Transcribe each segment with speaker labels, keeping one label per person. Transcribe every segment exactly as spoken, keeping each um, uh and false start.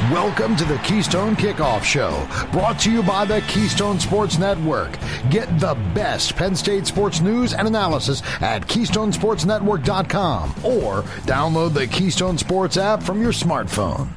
Speaker 1: Welcome to the Keystone Kickoff Show, brought to you by the Keystone Sports Network. Get the best Penn State sports news and analysis at keystone sports network dot com or download the Keystone Sports app from your smartphone.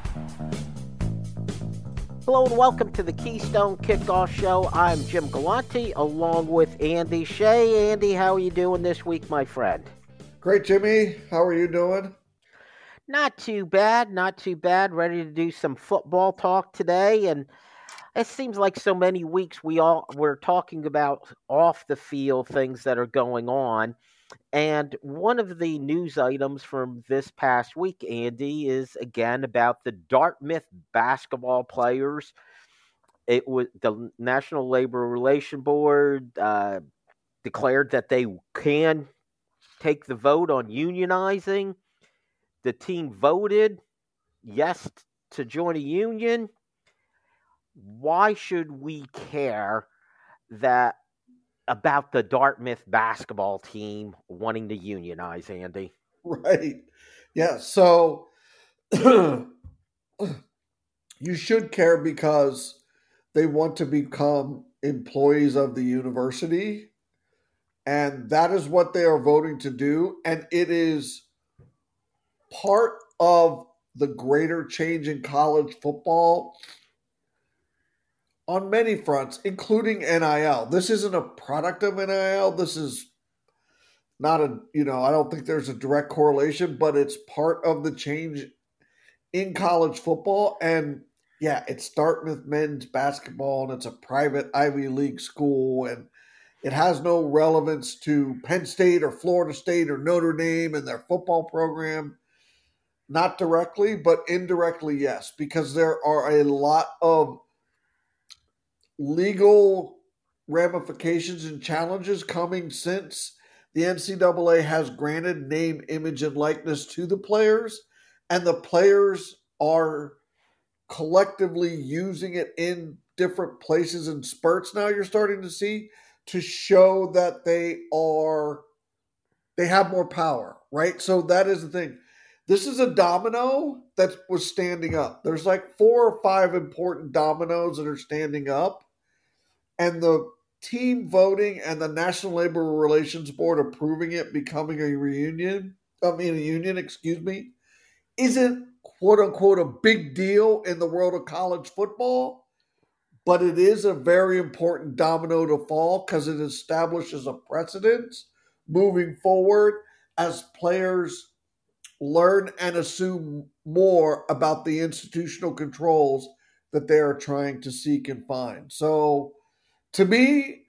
Speaker 2: Hello and welcome to the Keystone Kickoff Show. I'm Jim Galante along with Andy Shea. Andy, how are you doing this week, my friend?
Speaker 3: Great, Jimmy. How are you doing?
Speaker 2: Not too bad, not too bad. Ready to do some football talk today, and it seems like so many weeks we all we're talking about off the field things that are going on. And one of the news items from this past week, Andy, is again about the Dartmouth basketball players. It was the National Labor Relations Board uh, declared that they can take the vote on unionizing. The team voted yes to join a union. Why should we care that about the Dartmouth basketball team wanting to unionize, Andy?
Speaker 3: Right. Yeah. So you should care because they want to become employees of the university. And that is what they are voting to do. And it is part of the greater change in college football on many fronts, including N I L. This isn't a product of N I L. This is not a, you know, I don't think there's a direct correlation, but it's part of the change in college football. And yeah, it's Dartmouth men's basketball, and it's a private Ivy League school, and it has no relevance to Penn State or Florida State or Notre Dame and their football program. Not directly, but indirectly, yes, because there are a lot of legal ramifications and challenges coming since the N C double A has granted name, image, and likeness to the players, and the players are collectively using it in different places and spurts now you're starting to see to show that they are, they have more power, right? So that is the thing. This is a domino that was standing up. There's like four or five important dominoes that are standing up. And the team voting and the National Labor Relations Board approving it, becoming a reunion, I mean a union, excuse me, isn't quote unquote a big deal in the world of college football. But it is a very important domino to fall because it establishes a precedent moving forward as players learn and assume more about the institutional controls that they are trying to seek and find. So to me,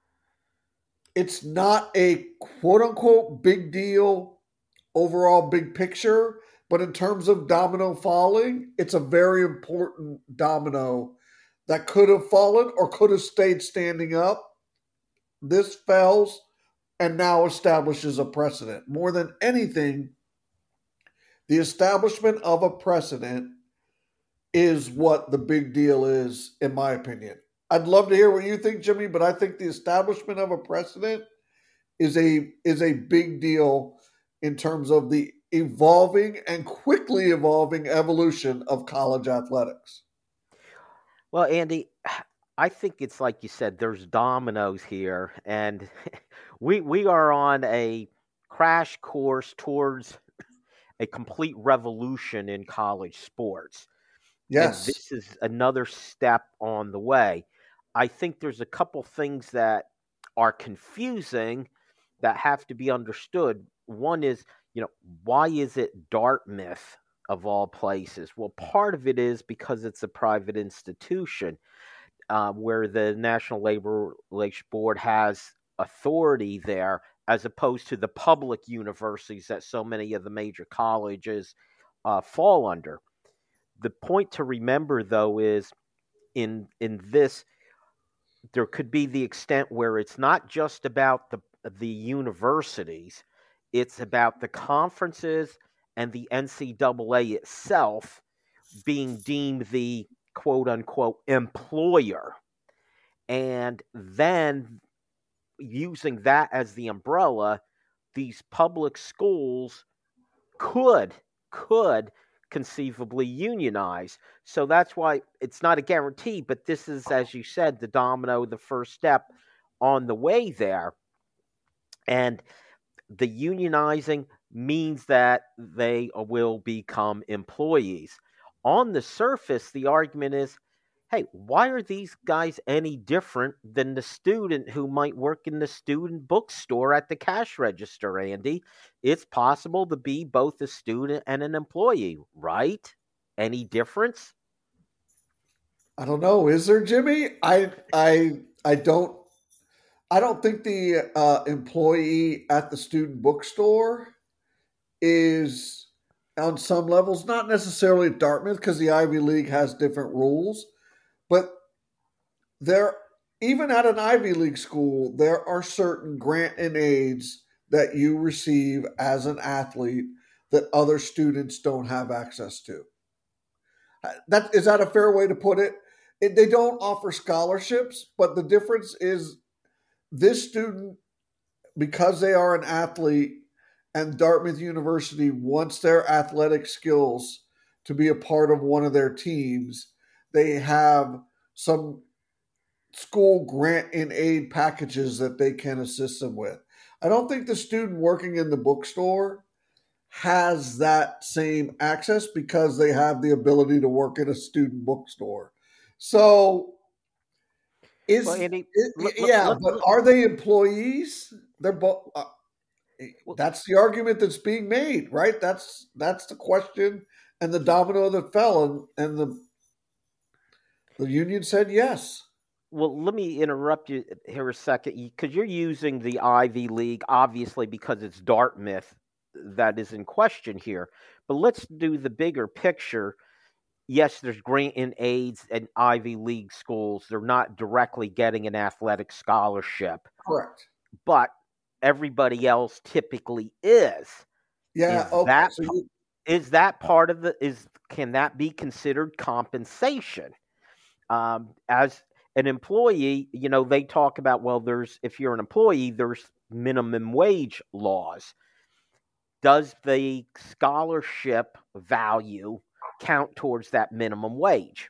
Speaker 3: it's not a quote unquote big deal, overall big picture, but in terms of domino falling, it's a very important domino that could have fallen or could have stayed standing up. This fails and now establishes a precedent. More than anything, the establishment of a precedent is what the big deal is, in my opinion. I'd love to hear what you think, Jimmy, but I think the establishment of a precedent is a is a big deal in terms of the evolving and quickly evolving evolution of college athletics.
Speaker 2: Well, Andy, I think it's like you said, there's dominoes here, and we we are on a crash course towards a complete revolution in college sports.
Speaker 3: Yes.
Speaker 2: And this is another step on the way. I think there's a couple things that are confusing that have to be understood. One is, you know, why is it Dartmouth of all places? Well, part of it is because it's a private institution uh, where the National Labor Relations Board has authority there, as opposed to the public universities that so many of the major colleges uh, fall under. The point to remember, though, is in in this, there could be the extent where it's not just about the the universities, it's about the conferences and the N C double A itself being deemed the quote-unquote employer. And then using that as the umbrella, these public schools could could conceivably unionize. So that's why it's not a guarantee, but this is, as you said, the domino, the first step on the way there. And the unionizing means that they will become employees. On the surface, the argument is, hey, why are these guys any different than the student who might work in the student bookstore at the cash register, Andy? It's possible to be both a student and an employee, right? Any difference?
Speaker 3: I don't know. Is there, Jimmy? I I I don't I don't think the uh, employee at the student bookstore is on some levels, not necessarily at Dartmouth because the Ivy League has different rules, but there, even at an Ivy League school, there are certain grant and aids that you receive as an athlete that other students don't have access to. That is that a fair way to put it? it? They don't offer scholarships, but the difference is this student, because they are an athlete, and Dartmouth University wants their athletic skills to be a part of one of their teams, they have some school grant and aid packages that they can assist them with. I don't think the student working in the bookstore has that same access because they have the ability to work in a student bookstore. So is,
Speaker 2: well, Andy,
Speaker 3: is
Speaker 2: l-
Speaker 3: yeah,
Speaker 2: l-
Speaker 3: but
Speaker 2: l-
Speaker 3: are they employees? They're both. Uh,
Speaker 2: well,
Speaker 3: that's the argument that's being made, right? That's that's the question and the domino that fell, and, and the the union said yes.
Speaker 2: Well, let me interrupt you here a second because you're using the Ivy League, obviously, because it's Dartmouth that is in question here. But let's do the bigger picture. Yes, there's grant and aids and Ivy League schools. They're not directly getting an athletic scholarship,
Speaker 3: Correct.
Speaker 2: but everybody else typically is.
Speaker 3: Yeah.
Speaker 2: Is
Speaker 3: Okay.
Speaker 2: that
Speaker 3: So you,
Speaker 2: is that part of the is can that be considered compensation? Um, as an employee, you know, they talk about, well, there's, if you're an employee, there's minimum wage laws. Does the scholarship value count towards that minimum wage?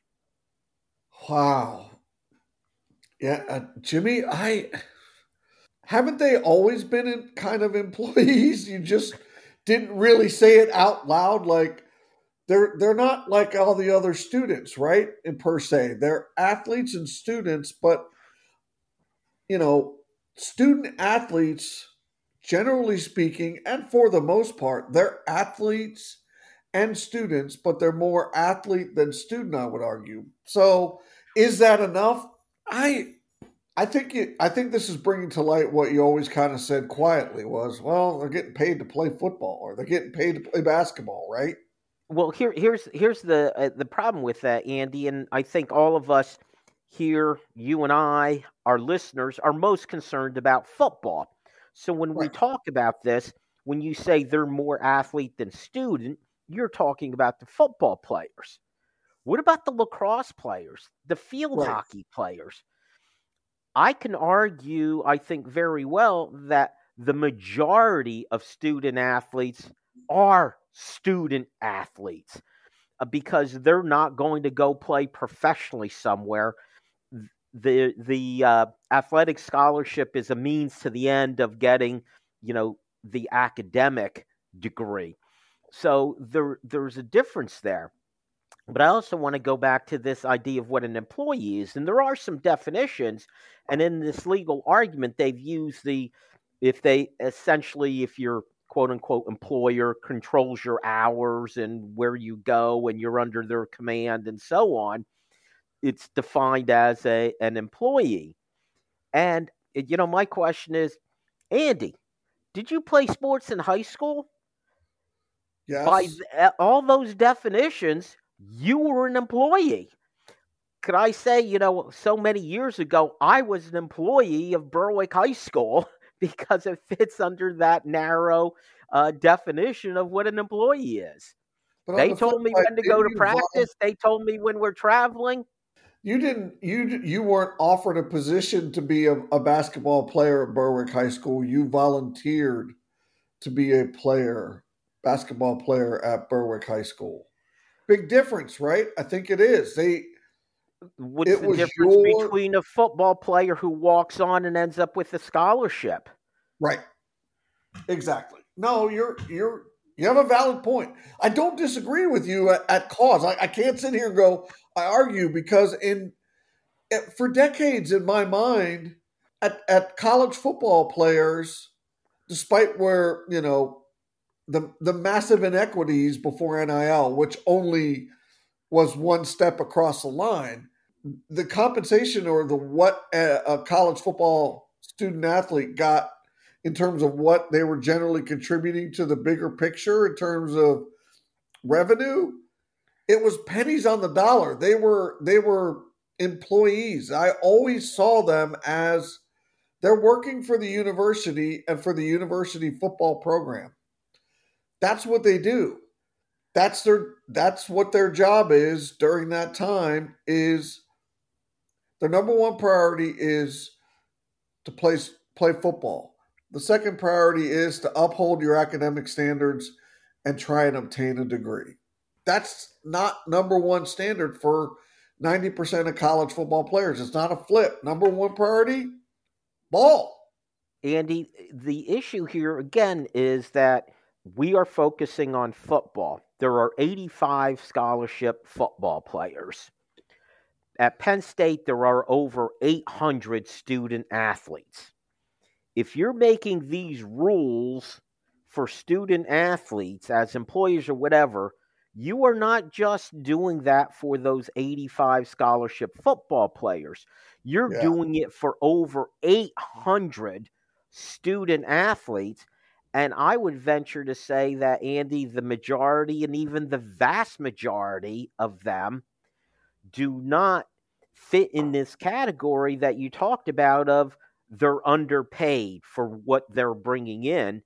Speaker 3: wow. Yeah, uh, Jimmy, I haven't they always been in kind of employees? You just didn't really say it out loud. Like they're they're not like all the other students, right? In per se, they're athletes and students, but you know, student athletes, generally speaking, and for the most part, they're athletes and students, but they're more athlete than student, I would argue. So, is that enough? I I think it, I think this is bringing to light what you always kind of said quietly was, well, they're getting paid to play football or they're getting paid to play basketball, right?
Speaker 2: Well, here here's here's the uh, the problem with that, Andy, and I think all of us here, you and I, our listeners, are most concerned about football. So when we
Speaker 3: Right.
Speaker 2: talk about this, when you say they're more athlete than student, you're talking about the football players. What about the lacrosse players, the field
Speaker 3: Right.
Speaker 2: hockey players? I can argue, I think very well, that the majority of student athletes are student athletes uh, because they're not going to go play professionally somewhere. The the uh, athletic scholarship is a means to the end of getting, you know, the academic degree. So there there's a difference there. But I also want to go back to this idea of what an employee is. And there are some definitions. And in this legal argument, they've used the, if they essentially, if your quote unquote employer controls your hours and where you go and you're under their command and so on, it's defined as a an employee. And, you know, my question is, Andy, did you play sports in high school? By
Speaker 3: Yes.
Speaker 2: th- all those definitions, you were an employee. Could I say, you know, so many years ago, I was an employee of Berwick High School because it fits under that narrow uh, definition of what an employee is.
Speaker 3: But on
Speaker 2: They
Speaker 3: the flip
Speaker 2: told me
Speaker 3: side,
Speaker 2: when to go
Speaker 3: didn't
Speaker 2: to
Speaker 3: you vol-
Speaker 2: practice. They told me when we're traveling.
Speaker 3: you didn't you you weren't offered a position to be a, a basketball player at Berwick High School. You volunteered to be a player, basketball player at Berwick High School. big difference, right? I think it is. They
Speaker 2: What's
Speaker 3: it
Speaker 2: the
Speaker 3: was
Speaker 2: difference
Speaker 3: your
Speaker 2: between a football player who walks on and ends up with a scholarship?
Speaker 3: right. Exactly. No, you're you're you have a valid point. I don't disagree with you at, at cause. I, I can't sit here and go, I argue, because in for decades in my mind, at, at college football players, despite where, you know, the the massive inequities before N I L, which only was one step across the line, the compensation or the what a, a college football student athlete got in terms of what they were generally contributing to the bigger picture in terms of revenue, it was pennies on the dollar. They were they were employees. I always saw them as they're working for the university and for the university football program. That's what they do. That's their that's what their job is during that time. Is their number one priority is to play play football. The second priority is to uphold your academic standards and try and obtain a degree. That's not number one standard for ninety percent of college football players. It's not a flip. Number one priority, ball.
Speaker 2: Andy, the issue here, again, is that we are focusing on football. There are eighty-five scholarship football players. At Penn State, there are over eight hundred student athletes. If you're making these rules for student athletes as employers or whatever, you are not just doing that for those eighty-five scholarship football players. You're
Speaker 3: Yeah.
Speaker 2: doing it for over eight hundred student athletes. And I would venture to say that, Andy, the majority and even the vast majority of them do not fit in this category that you talked about of they're underpaid for what they're bringing in.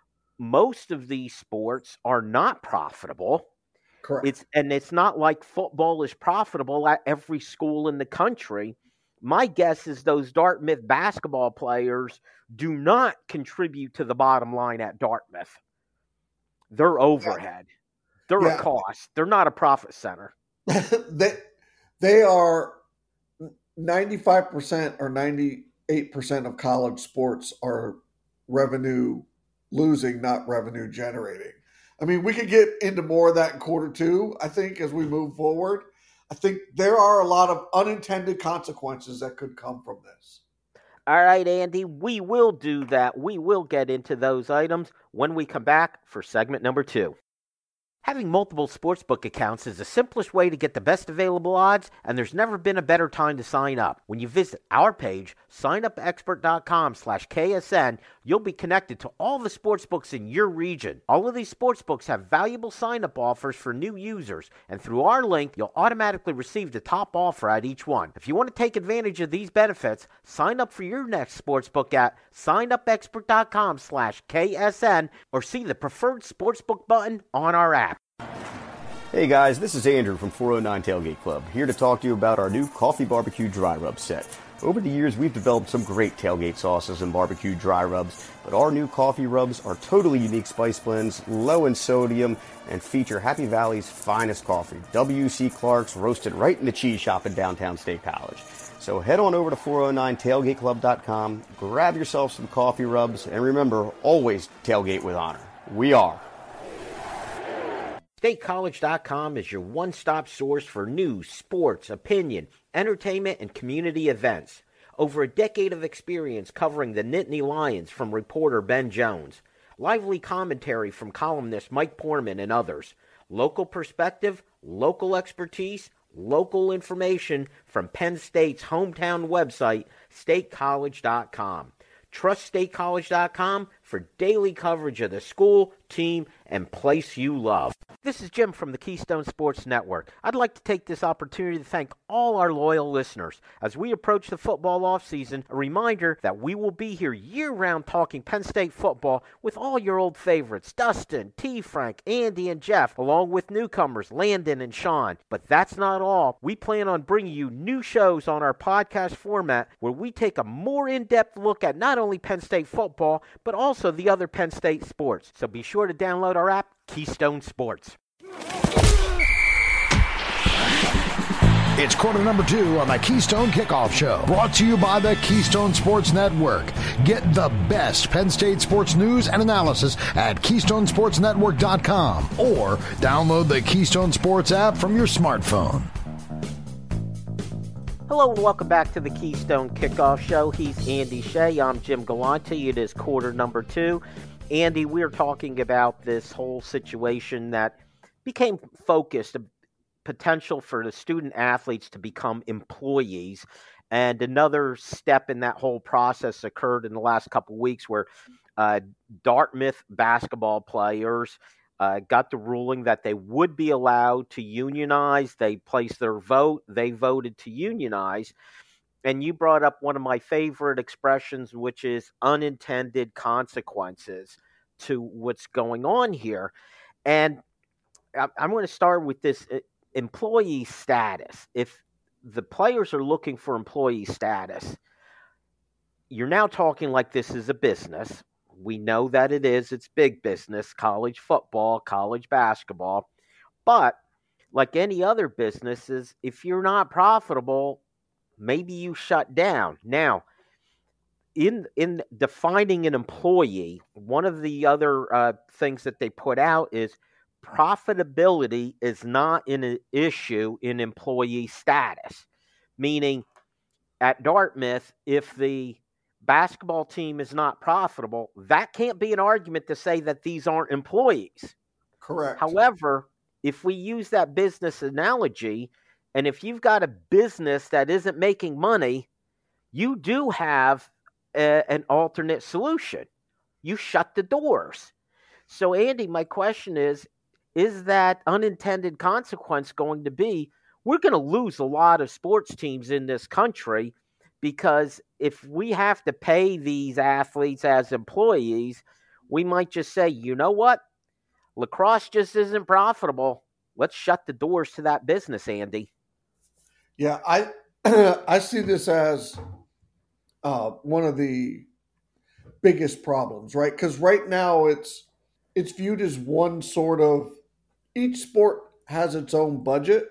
Speaker 2: Most of these sports are not profitable.
Speaker 3: Correct.
Speaker 2: It's and it's not like football is profitable at every school in the country. My guess is those Dartmouth basketball players do not contribute to the bottom line at Dartmouth. They're overhead. They're
Speaker 3: Yeah.
Speaker 2: a cost. They're not a profit center.
Speaker 3: they they are ninety-five percent or ninety-eight percent of college sports are revenue losing, not revenue generating. I mean, we could get into more of that in quarter two, I think, as we move forward. I think there are a lot of unintended consequences that could come from this.
Speaker 2: All right, Andy, we will do that. We will get into those items when we come back for segment number two. Having multiple sportsbook accounts is the simplest way to get the best available odds, and there's never been a better time to sign up. When you visit our page, signupexpert.com slash KSN, you'll be connected to all the sportsbooks in your region. All of these sportsbooks have valuable sign-up offers for new users, and through our link, you'll automatically receive the top offer at each one. If you want to take advantage of these benefits, sign up for your next sportsbook at signupexpert.com slash KSN or see the preferred sportsbook button on our app.
Speaker 4: Hey guys, this is Andrew from four oh nine Tailgate Club, here to talk to you about our new Coffee Barbecue Dry Rub set. Over the years, we've developed some great tailgate sauces and barbecue dry rubs, but our new coffee rubs are totally unique spice blends, low in sodium, and feature Happy Valley's finest coffee, W C Clark's, roasted right in the cheese shop in downtown State College. So head on over to four oh nine tailgate club dot com, grab yourself some coffee rubs, and remember, always tailgate with honor. We are.
Speaker 2: State College dot com is your one-stop source for news, sports, opinion, entertainment, and community events. Over a decade of experience covering the Nittany Lions from reporter Ben Jones. Lively commentary from columnist Mike Poorman and others. Local perspective, local expertise, local information from Penn State's hometown website, State College dot com. Trust State College dot com for daily coverage of the school, team, and place you love. This is Jim from the Keystone Sports Network. I'd like to take this opportunity to thank all our loyal listeners. As we approach the football offseason, a reminder that we will be here year-round talking Penn State football with all your old favorites, Dustin, T. Frank, Andy, and Jeff, along with newcomers, Landon and Sean. But that's not all. We plan on bringing you new shows on our podcast format where we take a more in-depth look at not only Penn State football, but also the other Penn State sports. So be sure to download our app, Keystone Sports.
Speaker 1: It's quarter number two on the Keystone Kickoff Show, brought to you by the Keystone Sports Network. Get the best Penn State sports news and analysis at keystone sports network dot com or download the Keystone Sports app from your smartphone.
Speaker 2: Hello and welcome back to the Keystone Kickoff Show. He's Andy Shea. I'm Jim Galante. It is quarter number two. Andy, we're talking about this whole situation that became focused, potential for the student athletes to become employees. And another step in that whole process occurred in the last couple of weeks where uh, Dartmouth basketball players uh, got the ruling that they would be allowed to unionize. They placed their vote. They voted to unionize. And you brought up one of my favorite expressions, which is unintended consequences to what's going on here. And I'm going to start with this employee status. If the players are looking for employee status, you're now talking like this is a business. We know that it is. It's big business, college football, college basketball. But like any other businesses, if you're not profitable, maybe you shut down. Now, in in defining an employee, one of the other uh, things that they put out is profitability is not an issue in employee status. Meaning, at Dartmouth, if the basketball team is not profitable, that can't be an argument to say that these aren't employees.
Speaker 3: Correct.
Speaker 2: However, if we use that business analogy, and if you've got a business that isn't making money, you do have a, an alternate solution. You shut the doors. So, Andy, my question is, is that unintended consequence going to be, we're going to lose a lot of sports teams in this country because if we have to pay these athletes as employees, we might just say, you know what? Lacrosse just isn't profitable. Let's shut the doors to that business, Andy.
Speaker 3: Yeah, I I see this as uh, one of the biggest problems, right? Because right now it's it's viewed as one sort of, each sport has its own budget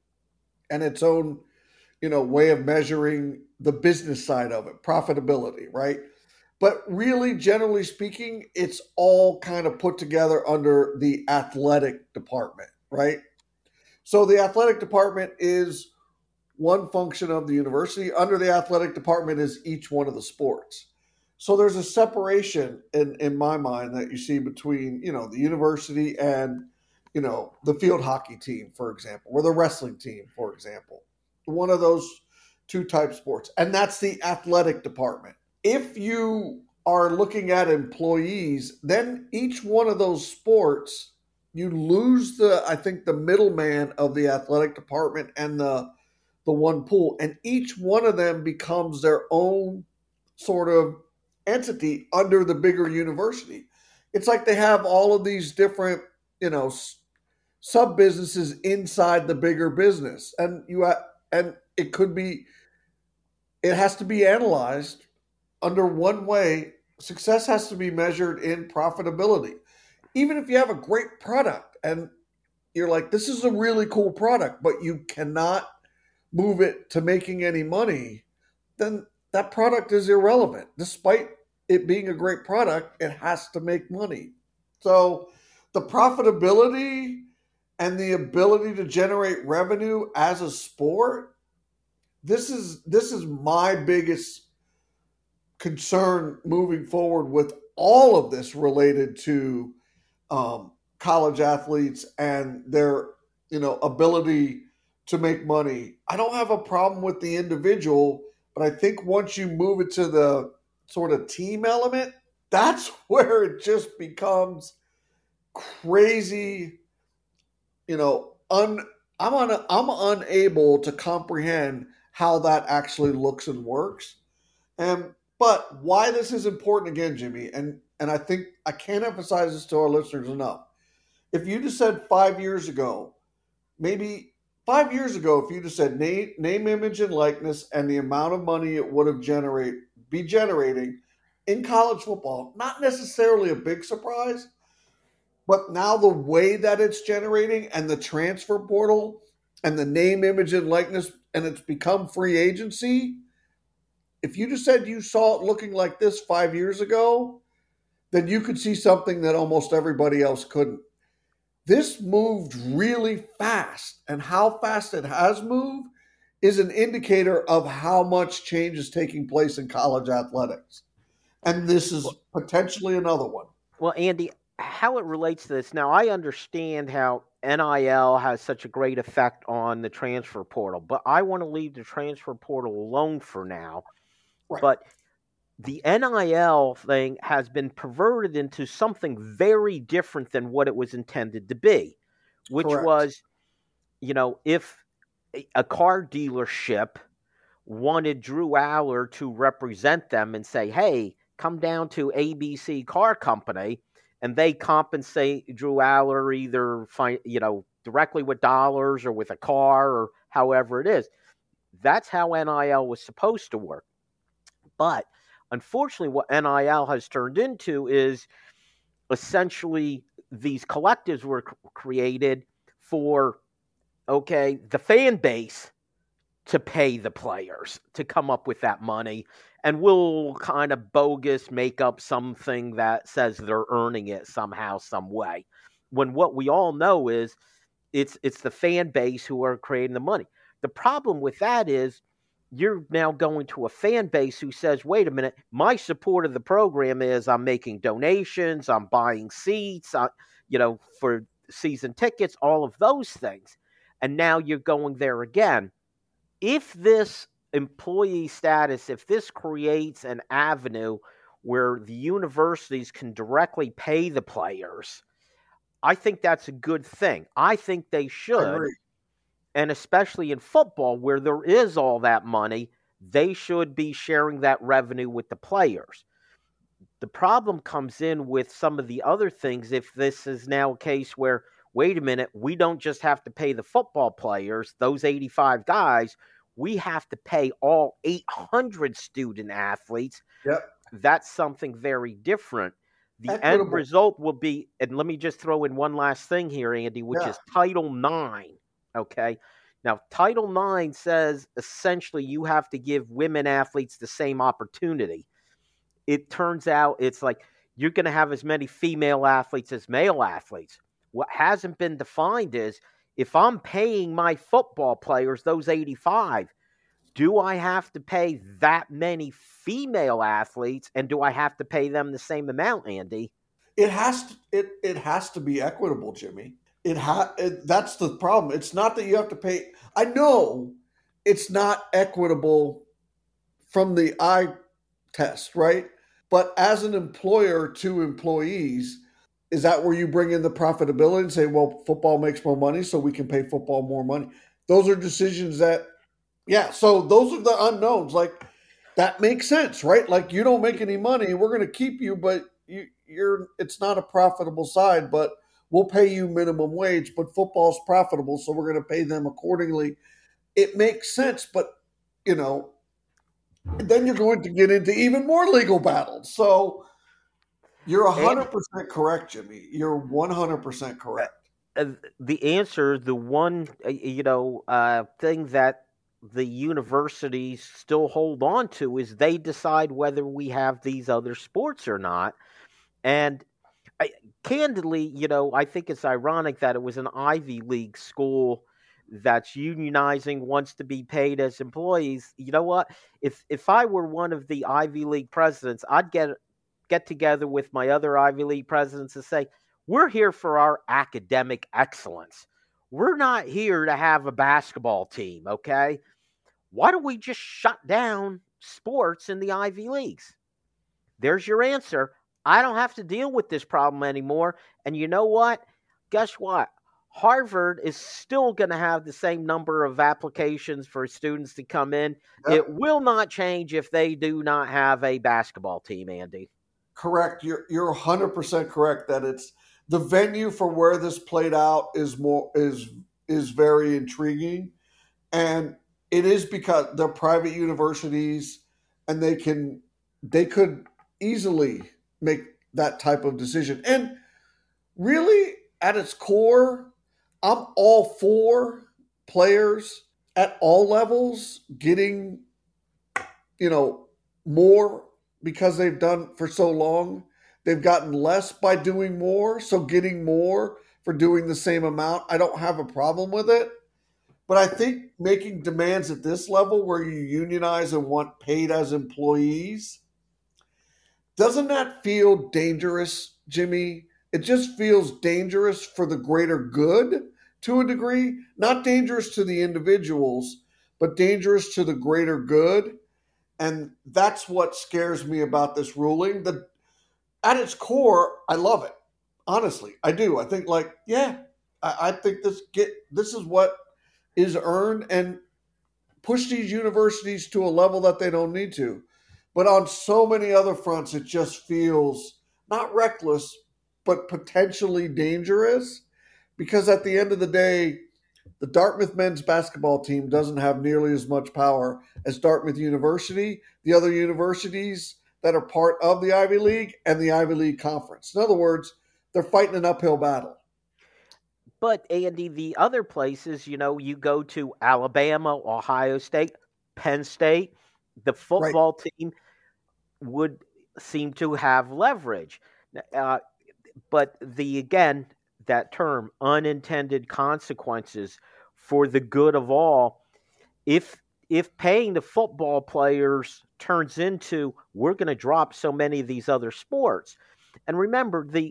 Speaker 3: and its own, you know, way of measuring the business side of it, profitability, right? But really, generally speaking, it's all kind of put together under the athletic department, right? So the athletic department is one function of the university. Under the athletic department is each one of the sports. So there's a separation in, in my mind that you see between, you know, the university and, you know, the field hockey team, for example, or the wrestling team, for example. One of those two type sports. And that's the athletic department. If you are looking at employees, then each one of those sports, you lose the, I think, the middleman of the athletic department and the the one pool. And each one of them becomes their own sort of entity under the bigger university. It's like they have all of these different, you know, sub businesses inside the bigger business. And you ha- and it could be, it has to be analyzed under one way. Success has to be measured in profitability. Even if you have a great product and you're like, this is a really cool product, but you cannot move it to making any money, then that product is irrelevant. Despite it being a great product, it has to make money. So the profitability and the ability to generate revenue as a sport, this is this is my biggest concern moving forward with all of this related to um, college athletes and their, you know, ability to make money. I don't have a problem with the individual, but I think once you move it to the sort of team element, that's where it just becomes crazy. You know, un, I'm un, I'm unable to comprehend how that actually looks and works. And but why this is important again, Jimmy, and and I think I can't emphasize this to our listeners enough. If you just said five years ago, maybe five years ago, if you just said name, name, image, and likeness, and the amount of money it would have generate be generating in college football, not necessarily a big surprise, but now the way that it's generating and the transfer portal and the name, image, and likeness, and it's become free agency. If you just said you saw it looking like this five years ago, then you could see something that almost everybody else couldn't. This moved really fast, and how fast it has moved is an indicator of how much change is taking place in college athletics. And this is potentially another one.
Speaker 2: Well, Andy, how it relates to this, now I understand how N I L has such a great effect on the transfer portal, but I want to leave the transfer portal alone for now.
Speaker 3: Right.
Speaker 2: But the N I L thing has been perverted into something very different than what it was intended to be, which
Speaker 3: Correct.
Speaker 2: was, you know, if a car dealership wanted Drew Aller to represent them and say, hey, come down to A B C Car Company, and they compensate Drew Aller either, you know, directly with dollars or with a car or however it is. That's how N I L was supposed to work. But unfortunately, what N I L has turned into is essentially these collectives were c- created for, okay, the fan base to pay the players to come up with that money, and we'll kind of bogus make up something that says they're earning it somehow, some way. When what we all know is it's it's the fan base who are creating the money. The problem with that is you're now going to a fan base who says, wait a minute, my support of the program is I'm making donations, I'm buying seats, I, you know, for season tickets, all of those things. And now you're going there again. If this employee status, if this creates an avenue where the universities can directly pay the players, I think that's a good thing. I think they should. And especially in football, where there is all that money, they should be sharing that revenue with the players. The problem comes in with some of the other things. If this is now a case where, wait a minute, we don't just have to pay the football players, those eighty-five guys, we have to pay all eight hundred student athletes.
Speaker 3: Yep.
Speaker 2: That's something very different. The
Speaker 3: Equitable.
Speaker 2: end result will be, and let me just throw in one last thing here, Andy, which
Speaker 3: Yeah.
Speaker 2: is Title nine. Okay. Now, Title nine says essentially you have to give women athletes the same opportunity. It turns out it's like you're going to have as many female athletes as male athletes. What hasn't been defined is if I'm paying my football players, those eighty-five, do I have to pay that many female athletes, and do I have to pay them the same amount, Andy?
Speaker 3: It has to, it it has to be equitable, Jimmy. It ha it, that's the problem. It's not that you have to pay. I know it's not equitable from the eye test, right? But as an employer to employees, is that where you bring in the profitability and say, well, football makes more money, so we can pay football more money? Those are decisions that, yeah, so those are the unknowns. Like, that makes sense, right? Like, you don't make any money, we're going to keep you, but you, you're it's not a profitable side, but we'll pay you minimum wage, but football's profitable, so we're going to pay them accordingly. It makes sense, but, you know, then you're going to get into even more legal battles. So you're one hundred percent correct, Jimmy. You're one hundred percent correct.
Speaker 2: Uh, the answer, the one, uh, you know, uh, thing that the universities still hold on to is they decide whether we have these other sports or not. And I, candidly, you know, I think it's ironic that it was an Ivy League school that's unionizing, wants to be paid as employees. You know what? If if I were one of the Ivy League presidents, I'd get get together with my other Ivy League presidents and say, we're here for our academic excellence. We're not here to have a basketball team, okay? Why don't we just shut down sports in the Ivy Leagues? There's your answer. I don't have to deal with this problem anymore. And you know what? Guess what? Harvard is still going to have the same number of applications for students to come in. Yep. It will not change if they do not have a basketball team, Andy.
Speaker 3: Correct. You're you're one hundred percent correct that it's the venue for where this played out is more is is very intriguing, and it is because they're private universities and they can they could easily make that type of decision. And really, at its core, I'm all for players at all levels getting, you know, more because they've done for so long. They've gotten less by doing more, so getting more for doing the same amount, I don't have a problem with it. But I think making demands at this level where you unionize and want paid as employees, doesn't that feel dangerous, Jimmy? It just feels dangerous for the greater good to a degree. Not dangerous to the individuals, but dangerous to the greater good. And that's what scares me about this ruling. The, at its core, I love it. Honestly, I do. I think like, yeah, I, I think this get this is what is earned, and push these universities to a level that they don't need to. But on so many other fronts, it just feels not reckless, but potentially dangerous, because at the end of the day, the Dartmouth men's basketball team doesn't have nearly as much power as Dartmouth University, the other universities that are part of the Ivy League, and the Ivy League Conference. In other words, they're fighting an uphill battle.
Speaker 2: But, Andy, the other places, you know, you go to Alabama, Ohio State, Penn State, the football right. team would seem to have leverage. Uh, but the, again, that term, unintended consequences for the good of all, if if paying the football players turns into, we're going to drop so many of these other sports. And remember, the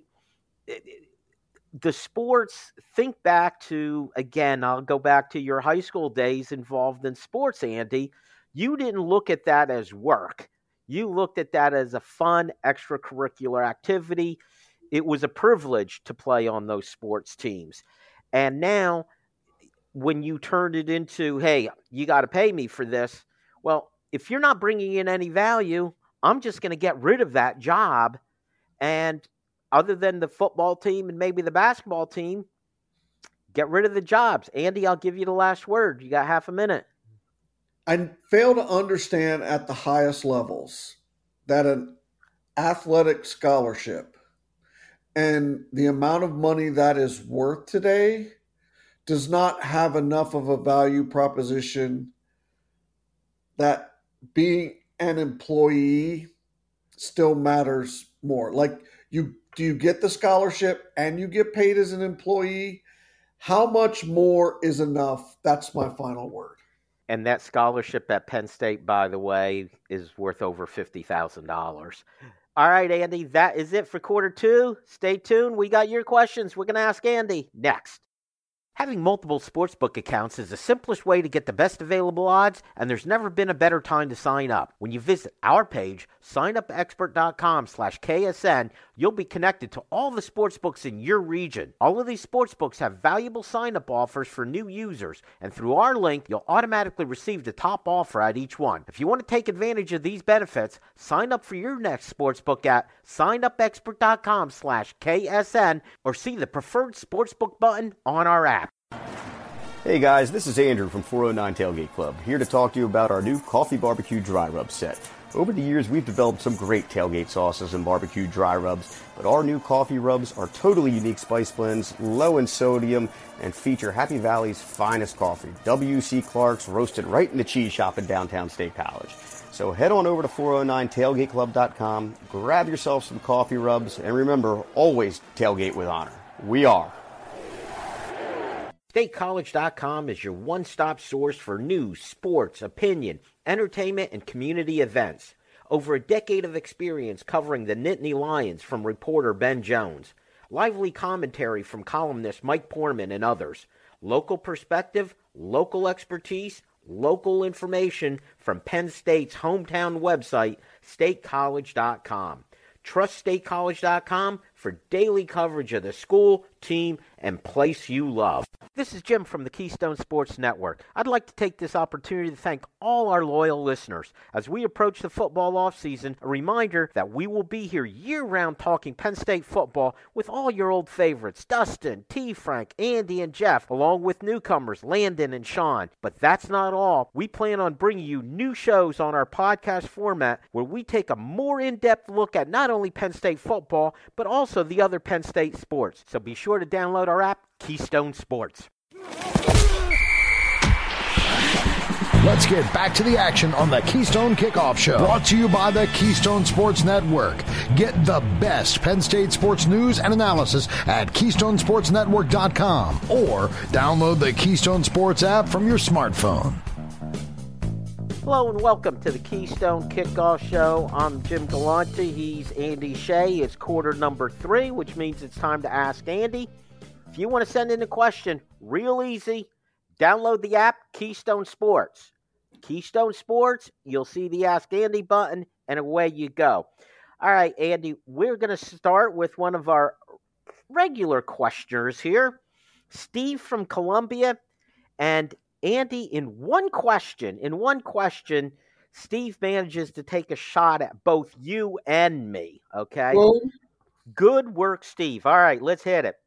Speaker 2: the sports, think back to, again, I'll go back to your high school days involved in sports, Andy. You didn't look at that as work. You looked at that as a fun extracurricular activity. It was a privilege to play on those sports teams. And now, when you turned it into, hey, you got to pay me for this, well, if you're not bringing in any value, I'm just going to get rid of that job. And other than the football team and maybe the basketball team, get rid of the jobs. Andy, I'll give you the last word. You got half a minute.
Speaker 3: I fail to understand at the highest levels that an athletic scholarship and the amount of money that is worth today does not have enough of a value proposition that being an employee still matters more. Like, you do you get the scholarship and you get paid as an employee? How much more is enough? That's my final word.
Speaker 2: And that scholarship at Penn State, by the way, is worth over fifty thousand dollars. All right, Andy, that is it for quarter two. Stay tuned. We got your questions. We're going to ask Andy next. Having multiple sportsbook accounts is the simplest way to get the best available odds, and there's never been a better time to sign up. When you visit our page, signupexpert.com slash KSN, you'll be connected to all the sportsbooks in your region. All of these sportsbooks have valuable sign-up offers for new users, and through our link, you'll automatically receive the top offer at each one. If you want to take advantage of these benefits, sign up for your next sportsbook at signupexpert.com slash KSN or see the preferred sportsbook button on our app.
Speaker 4: Hey guys, this is Andrew from four oh nine Tailgate Club, here to talk to you about our new Coffee Barbecue Dry Rub set. Over the years, we've developed some great tailgate sauces and barbecue dry rubs, but our new coffee rubs are totally unique spice blends, low in sodium, and feature Happy Valley's finest coffee, W C Clark's, roasted right in the cheese shop in downtown State College. So head on over to four oh nine tailgate club dot com, grab yourself some coffee rubs, and remember, always tailgate with honor. We are.
Speaker 2: State College dot com is your one-stop source for news, sports, opinion, entertainment, and community events. Over a decade of experience covering the Nittany Lions from reporter Ben Jones. Lively commentary from columnist Mike Poorman and others. Local perspective, local expertise, local information from Penn State's hometown website, State College dot com. Trust State College dot com for daily coverage of the school, team, and place you love. This is Jim from the Keystone Sports Network. I'd like to take this opportunity to thank all our loyal listeners. As we approach the football offseason, a reminder that we will be here year-round talking Penn State football with all your old favorites, Dustin, T. Frank, Andy, and Jeff, along with newcomers, Landon and Sean. But that's not all. We plan on bringing you new shows on our podcast format where we take a more in-depth look at not only Penn State football, but also the other Penn State sports. So be sure to download our app, Keystone Sports.
Speaker 1: Let's get back to the action on the Keystone Kickoff Show. Brought to you by the Keystone Sports Network. Get the best Penn State sports news and analysis at keystone sports network dot com or download the Keystone Sports app from your smartphone.
Speaker 2: Hello and welcome to the Keystone Kickoff Show. I'm Jim Galante. He's Andy Shea. It's quarter number three, which means it's time to ask Andy. If you want to send in a question, real easy. Download the app, Keystone Sports. Keystone Sports, you'll see the Ask Andy button, and away you go. All right, Andy, we're going to start with one of our regular questioners here, Steve from Columbia. And Andy, in one question, in one question, Steve manages to take a shot at both you and me, okay?
Speaker 3: Well,
Speaker 2: good work, Steve. All right, let's hit it.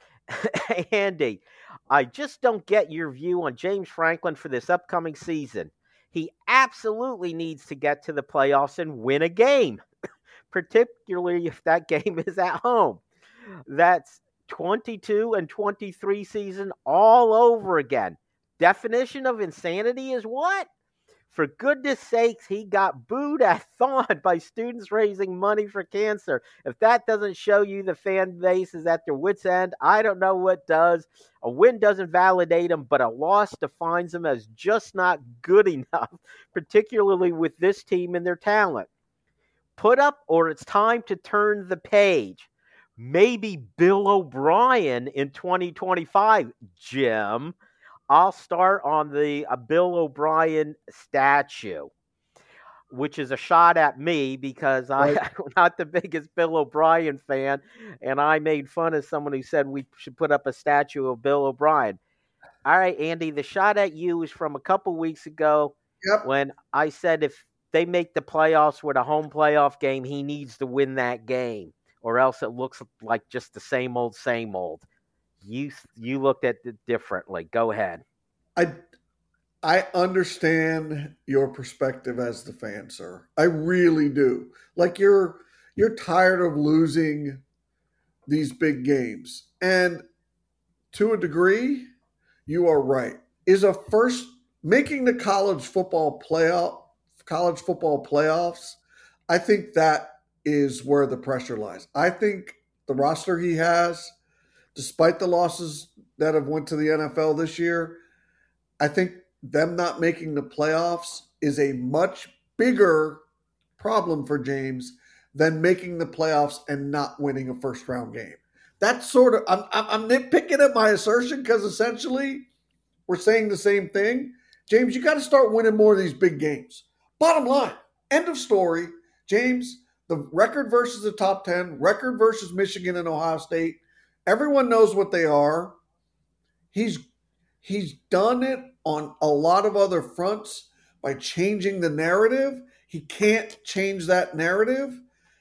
Speaker 2: Andy, I just don't get your view on James Franklin for this upcoming season. He absolutely needs to get to the playoffs and win a game, particularly if that game is at home. That's twenty-two and twenty-three season all over again. Definition of insanity is what? For goodness sakes, he got booed at Thon by students raising money for cancer. If that doesn't show you the fan base is at their wits' end, I don't know what does. A win doesn't validate him, but a loss defines him as just not good enough, particularly with this team and their talent. Put up or it's time to turn the page. Maybe Bill O'Brien in twenty twenty-five, Jim. I'll start on the uh, Bill O'Brien statue, which is a shot at me because I,
Speaker 3: Right.
Speaker 2: I'm not the biggest Bill O'Brien fan, and I made fun of someone who said we should put up a statue of Bill O'Brien. All right, Andy, the shot at you is from a couple weeks ago
Speaker 3: Yep.
Speaker 2: when I said if they make the playoffs with a home playoff game, he needs to win that game, or else it looks like just the same old, same old. You you looked at it differently. Go ahead.
Speaker 3: I I understand your perspective as the fan, sir. I really do. Like you're you're tired of losing these big games. And to a degree, you are right. Is a first making the college football playoff college football playoffs, I think that is where the pressure lies. I think the roster he has, despite the losses that have went to the N F L this year, I think them not making the playoffs is a much bigger problem for James than making the playoffs and not winning a first round game. That's sort of, I'm, I'm nitpicking at my assertion because essentially we're saying the same thing. James, you got to start winning more of these big games. Bottom line, end of story. James, the record versus the top ten, record versus Michigan and Ohio State, everyone knows what they are. He's he's done it on a lot of other fronts by changing the narrative. He can't change that narrative.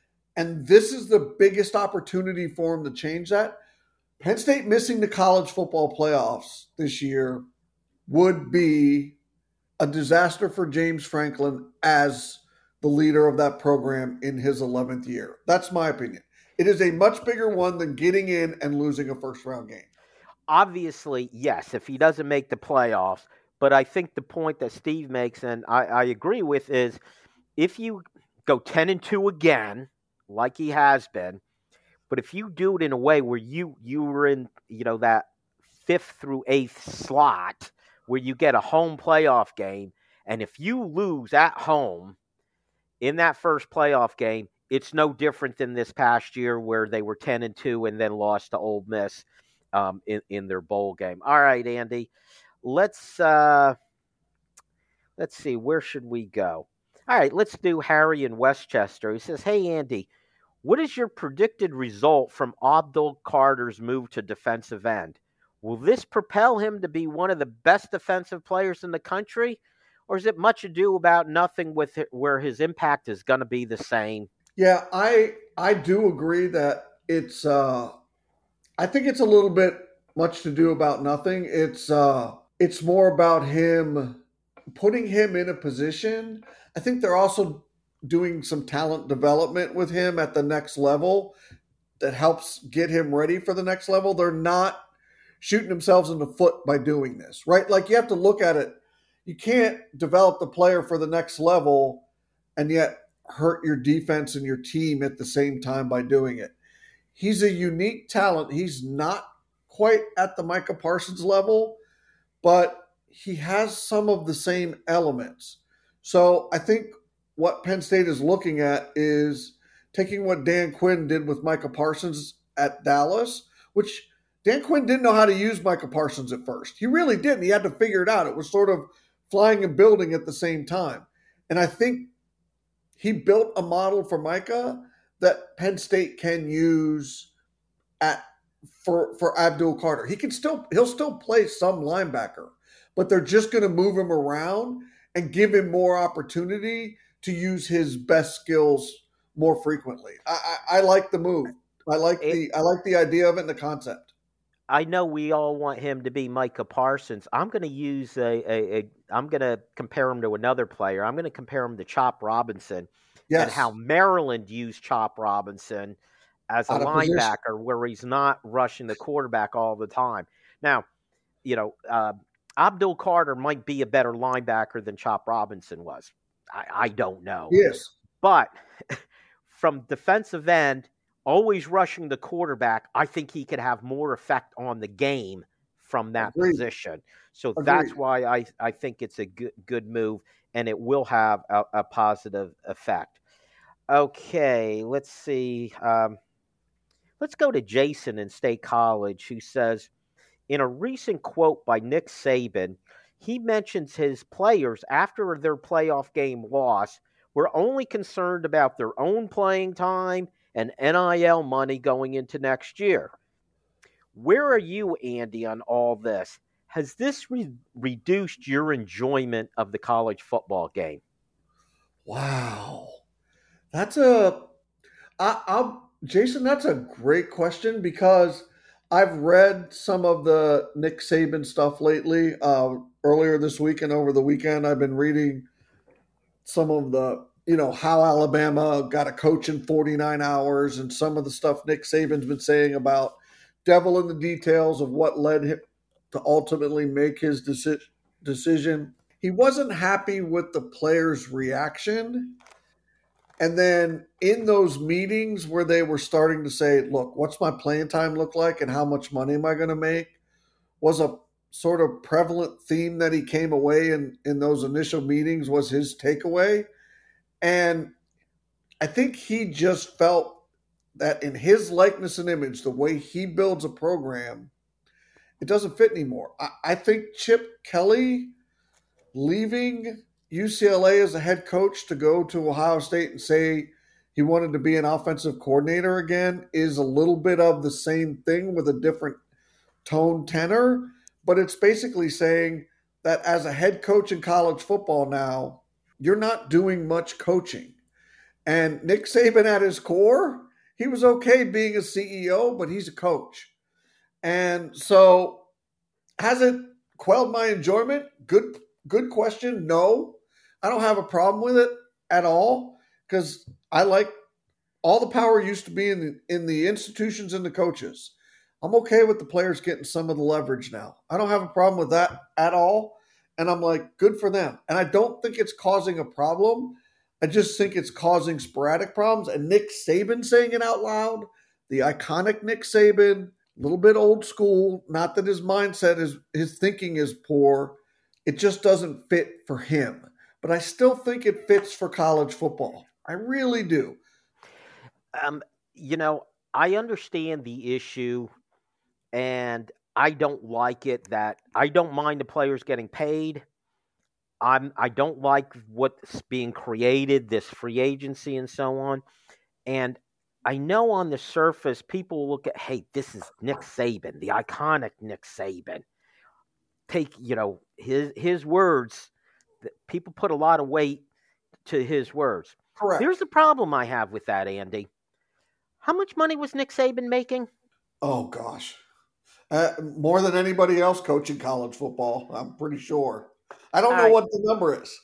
Speaker 3: And this is the biggest opportunity for him to change that. Penn State missing the college football playoffs this year would be a disaster for James Franklin as the leader of that program in his eleventh year. That's my opinion. It is a much bigger one than getting in and losing a first-round game.
Speaker 2: Obviously, yes, if he doesn't make the playoffs. But I think the point that Steve makes, and I, I agree with, is if you go ten and two again, like he has been, but if you do it in a way where you you were in, you know, that fifth through eighth slot where you get a home playoff game, and if you lose at home in that first playoff game, it's no different than this past year where they were ten and two and then lost to Ole Miss um, in, in their bowl game. All right, Andy, let's uh, let's see, where should we go? All right, let's do Harry in Westchester. He says, hey, Andy, what is your predicted result from Abdul Carter's move to defensive end? Will this propel him to be one of the best defensive players in the country? Or is it much ado about nothing with it, where his impact is going to be the same?
Speaker 3: Yeah, I I do agree that it's uh, I think it's a little bit much to do about nothing. It's uh, it's more about him putting him in a position. I think they're also doing some talent development with him at the next level that helps get him ready for the next level. They're not shooting themselves in the foot by doing this, right? Like you have to look at it. you can't develop the player for the next level and yet hurt your defense and your team at the same time by doing it. He's a unique talent. He's not quite at the Micah Parsons level, but he has some of the same elements. So I think what Penn State is looking at is taking what Dan Quinn did with Micah Parsons at Dallas, which Dan Quinn didn't know how to use Micah Parsons at first. He really didn't. He had to figure it out. It was sort of flying and building at the same time. And I think he built a model for Micah that Penn State can use at for, for Abdul Carter. He can still he'll still play some linebacker, but they're just going to move him around and give him more opportunity to use his best skills more frequently. I, I, I like the move. I like the I like the idea of it and the concept.
Speaker 2: I know we all want him to be Micah Parsons. I'm going to use a, a, a I'm going to compare him to another player. I'm going to compare him to Chop Robinson,
Speaker 3: yes.
Speaker 2: and how Maryland used Chop Robinson as a linebacker, position. Where he's not rushing the quarterback all the time. Now, you know, uh, Abdul Carter might be a better linebacker than Chop Robinson was. I, I don't know.
Speaker 3: Yes,
Speaker 2: but from defensive end, always rushing the quarterback, I think he could have more effect on the game from that Agreed. position. So Agreed. that's why I, I think it's a good, good move, and it will have a, a positive effect. Okay, let's see. Um, let's go to Jason in State College, who says, in a recent quote by Nick Saban, he mentions his players after their playoff game loss were only concerned about their own playing time and N I L money going into next year. Where are you, Andy, on all this? Has this re- reduced your enjoyment of the college football game?
Speaker 3: Wow. That's a, I, I'll, Jason, that's a great question, because I've read some of the Nick Saban stuff lately. Uh, earlier this week and over the weekend, I've been reading some of the, you know, how Alabama got a coach in forty-nine hours and some of the stuff Nick Saban's been saying about devil in the details of what led him to ultimately make his deci- decision. He wasn't happy with the players' reaction. And then in those meetings where they were starting to say, look, what's my playing time look like and how much money am I going to make, was a sort of prevalent theme that he came away in, in those initial meetings was his takeaway. And I think he just felt that in his likeness and image, the way he builds a program, it doesn't fit anymore. I, I think Chip Kelly leaving U C L A as a head coach to go to Ohio State and say he wanted to be an offensive coordinator again is a little bit of the same thing with a different tone tenor. But it's basically saying that as a head coach in college football now, you're not doing much coaching. And Nick Saban at his core, he was okay being a C E O, but he's a coach. And so has it quelled my enjoyment? Good, good question. No, I don't have a problem with it at all, because I like all the power used to be in the, in the institutions and the coaches. I'm okay with the players getting some of the leverage now. I don't have a problem with that at all. And I'm like, good for them. And I don't think it's causing a problem. I just think it's causing sporadic problems. And Nick Saban saying it out loud, the iconic Nick Saban, a little bit old school, not that his mindset is, his thinking is poor. It just doesn't fit for him. But I still think it fits for college football. I really do.
Speaker 2: Um, you know, I understand the issue, and I don't like it that I don't mind the players getting paid. I'm I don't like what's being created, this free agency and so on. And I know on the surface people look at, hey, this is Nick Saban, the iconic Nick Saban. Take, you know, his his words. People put a lot of weight to his words.
Speaker 3: Correct.
Speaker 2: Here's the problem I have with that, Andy. How much money was Nick Saban making?
Speaker 3: Oh, gosh. Uh, more than anybody else coaching college football, I'm pretty sure. I don't know uh, what the number is.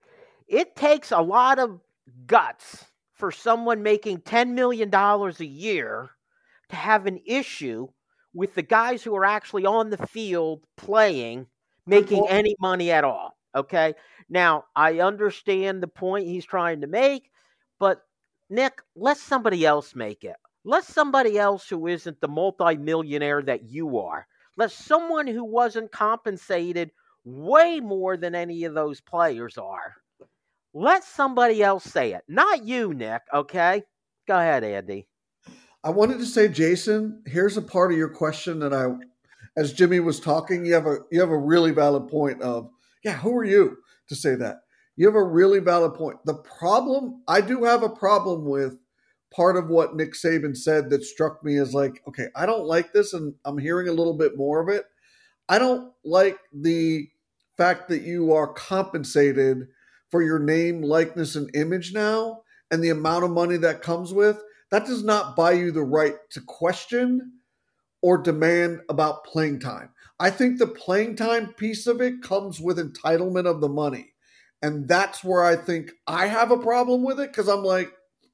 Speaker 2: It takes a lot of guts for someone making ten million dollars a year to have an issue with the guys who are actually on the field playing, making any money at all. Okay? Now, I understand the point he's trying to make, but Nick, let somebody else make it. Let somebody else who isn't the multimillionaire that you are. Let someone who wasn't compensated way more than any of those players are. Let somebody else say it. Not you, Nick, okay? Go ahead, Andy.
Speaker 3: I wanted to say, Jason, here's a part of your question that I, as Jimmy was talking, you have a you have a really valid point of, yeah, who are you to say that? You have a really valid point. The problem, I do have a problem with part of what Nick Saban said that struck me as like, okay, I don't like this, and I'm hearing a little bit more of it. I don't like the fact that you are compensated for your name, likeness, and image now, and the amount of money that comes with. That does not buy you the right to question or demand about playing time. I think the playing time piece of it comes with entitlement of the money. And that's where I think I have a problem with it, because I'm like,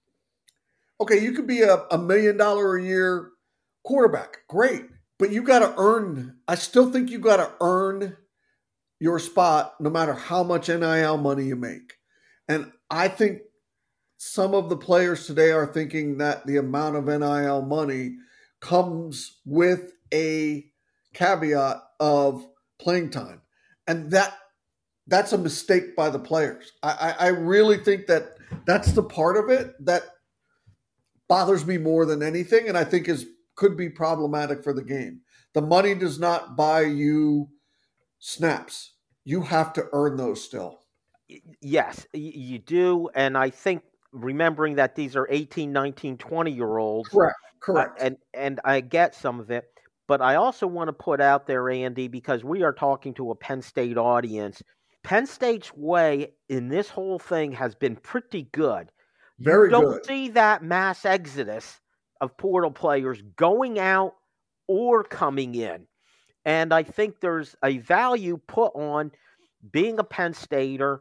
Speaker 3: okay, you could be a, a million dollar a year quarterback. Great. But you got to earn, I still think you got to earn your spot no matter how much N I L money you make. And I think some of the players today are thinking that the amount of N I L money comes with a caveat of playing time. And that that's a mistake by the players. I, I, I really think that that's the part of it that bothers me more than anything, and I think is could be problematic for the game. The money does not buy you snaps. You have to earn those still.
Speaker 2: Yes, you do. And I think remembering that these are eighteen, nineteen, twenty-year-olds.
Speaker 3: Correct, correct.
Speaker 2: Uh, and, and I get some of it. But I also want to put out there, Andy, because we are talking to a Penn State audience, Penn State's way in this whole thing has been pretty good.
Speaker 3: Very
Speaker 2: you don't
Speaker 3: good.
Speaker 2: see that mass exodus of portal players going out or coming in. And I think there's a value put on being a Penn Stater,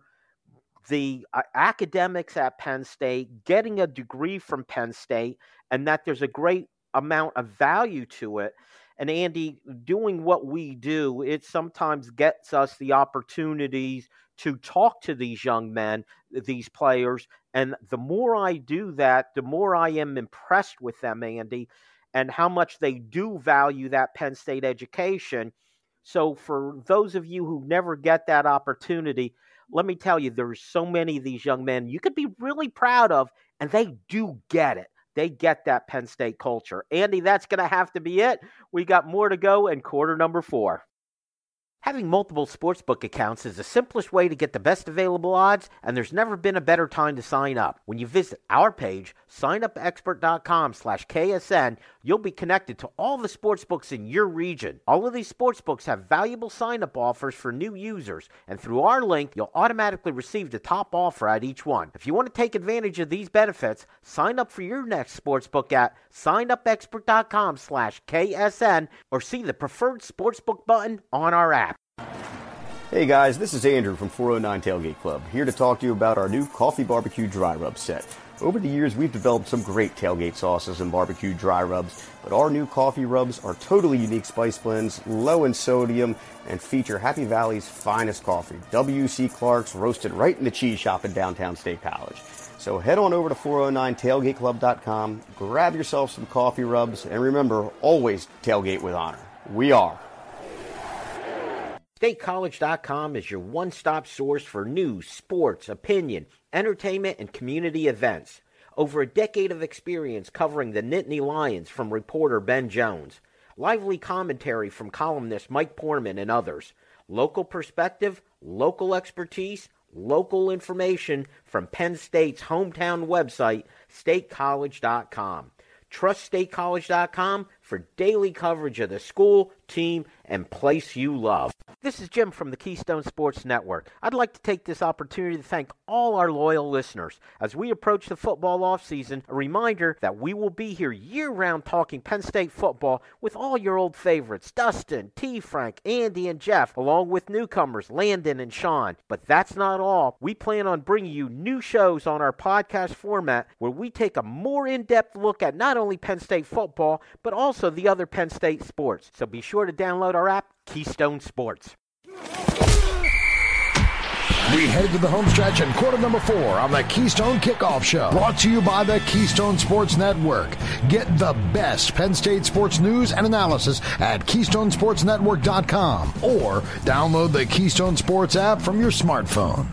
Speaker 2: the uh, academics at Penn State, getting a degree from Penn State, and that there's a great amount of value to it. And Andy, doing what we do, it sometimes gets us the opportunities to talk to these young men, these players. And the more I do that, the more I am impressed with them, Andy, and how much they do value that Penn State education. So for those of you who never get that opportunity, let me tell you, there's so many of these young men you could be really proud of, and they do get it. They get that Penn State culture. Andy, that's going to have to be it. We got more to go in quarter number four. Having multiple sportsbook accounts is the simplest way to get the best available odds, and there's never been a better time to sign up. When you visit our page, signupexpert.com slash KSN, you'll be connected to all the sportsbooks in your region. All of these sportsbooks have valuable sign-up offers for new users, and through our link, you'll automatically receive the top offer at each one. If you want to take advantage of these benefits, sign up for your next sportsbook at signupexpert.com slash KSN or see the preferred sportsbook button on our app.
Speaker 4: Hey guys, this is Andrew from four oh nine Tailgate Club, here to talk to you about our new Coffee Barbecue Dry Rub set. Over the years, we've developed some great tailgate sauces and barbecue dry rubs, but our new coffee rubs are totally unique spice blends, low in sodium, and feature Happy Valley's finest coffee, W C Clark's, roasted right in the cheese shop in downtown State College. So head on over to four oh nine tailgate club dot com, grab yourself some coffee rubs, and remember, always tailgate with honor. We are.
Speaker 2: State College dot com is your one-stop source for news, sports, opinion, entertainment, and community events. Over a decade of experience covering the Nittany Lions from reporter Ben Jones. Lively commentary from columnist Mike Poorman and others. Local perspective, local expertise, local information from Penn State's hometown website, State College dot com. Trust State College dot com for daily coverage of the school, team, and place you love. This is Jim from the Keystone Sports Network. I'd like to take this opportunity to thank all our loyal listeners. As we approach the football offseason, a reminder that we will be here year-round talking Penn State football with all your old favorites, Dustin, T. Frank, Andy, and Jeff, along with newcomers, Landon and Sean. But that's not all. We plan on bringing you new shows on our podcast format where we take a more in-depth look at not only Penn State football, but also the other Penn State sports. So be sure to download our app, Keystone Sports.
Speaker 1: We head to the home stretch and quarter number four on the Keystone Kickoff Show. Brought to you by the Keystone Sports Network. Get the best Penn State sports news and analysis at keystone sports network dot com or download the Keystone Sports app from your smartphone.